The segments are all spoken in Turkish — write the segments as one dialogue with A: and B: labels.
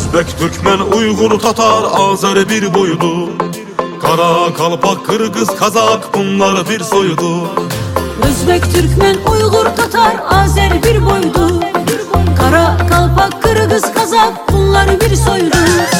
A: Özbek, Türkmen, Uygur, Tatar, Azeri bir boydu. Kara, Kalpak, Kırgız, Kazak bunlar bir soydu.
B: Özbek, Türkmen, Uygur, Tatar, Azeri bir boydu. Kara, Kalpak, Kırgız, Kazak bunlar bir soydu.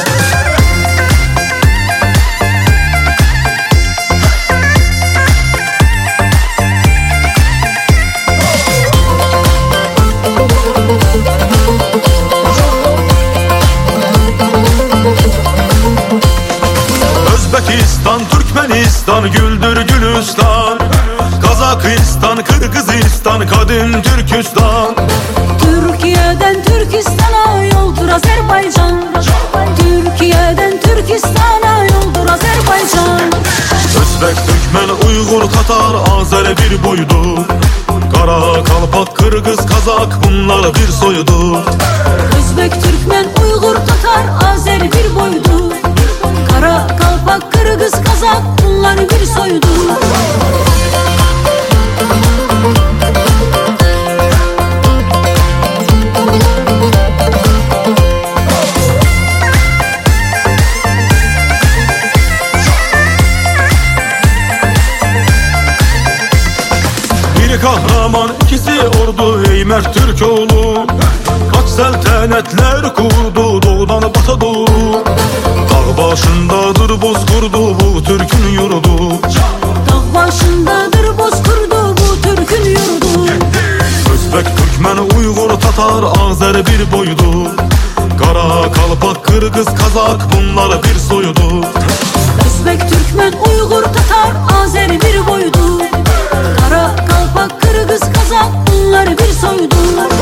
A: Özbekistan, Türkmenistan, güldür Gülistan. Kazakistan, Kırgızistan, kadim Türkistan.
B: Türkiye'den Türkistan'a yoldur Azerbaycan. Türkiye'den Türkistan'a yoldur Azerbaycan.
A: Özbek, Türkmen, Uygur, Tatar, Azeri bir boydu. Kara, Kalpak, Kırgız, Kazak bunlar bir soydu.
B: Özbek, Türkmen, Uygur, Tatar, Azeri bir boydu. Kara, Kalpak, Kırgız, Kazak bunlar bir soydu.
A: Bir kahraman ikisi ordu ey mert Türkoğlu. Kaç seltenetler kurdu doğudan bata doğru. Dağ başındadır bozkurdu bu Türk'ün yurdu.
B: Dağ başındadır bozkurdu bu Türk'ün yurdu.
A: Özbek, Türkmen, Uygur, Tatar, Azeri bir boydu. Kara, Kalpak, Kırgız, Kazak bunlar bir soydu.
B: Özbek, Türkmen, Uygur, Tatar, Azeri bir boydu. Kara, Kalpak, Kırgız, Kazak bunlar bir soydu.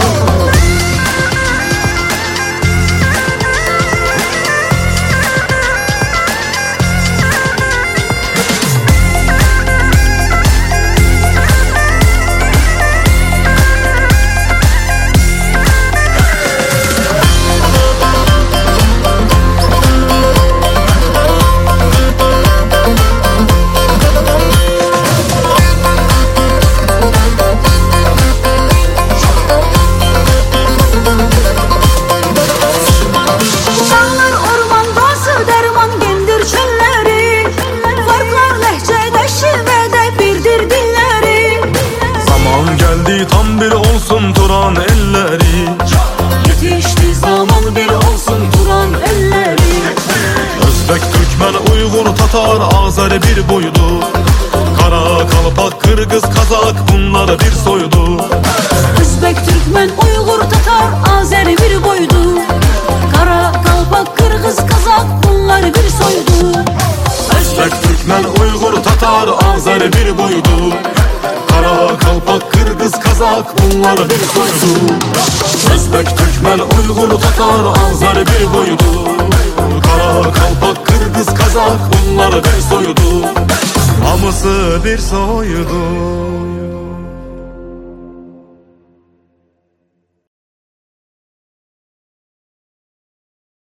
A: Tam bir olsun Turan elleri.
B: Yetişti zaman bir olsun Turan elleri.
A: Özbek, Türkmen, Uygur, Tatar, Azeri bir boydu. Kara, Kalpak, Kırgız, Kazak bunlar bir soydu.
B: Özbek, Türkmen, Uygur, Tatar, Azeri bir boydu. Kara, Kalpak, Kırgız, Kazak bunlar bir soydu.
A: Özbek, Türkmen, Uygur, Tatar, Azeri bir boydu. Kara, Kalpak, Kırgız, Kazak bunlar bir soydu. Özbek, Türkmen, Uygur, Tatar, Azeri bir boydu. Kara, Kalpak, Kırgız, Kazak bunlar bir soydu. Hamısı bir soydu.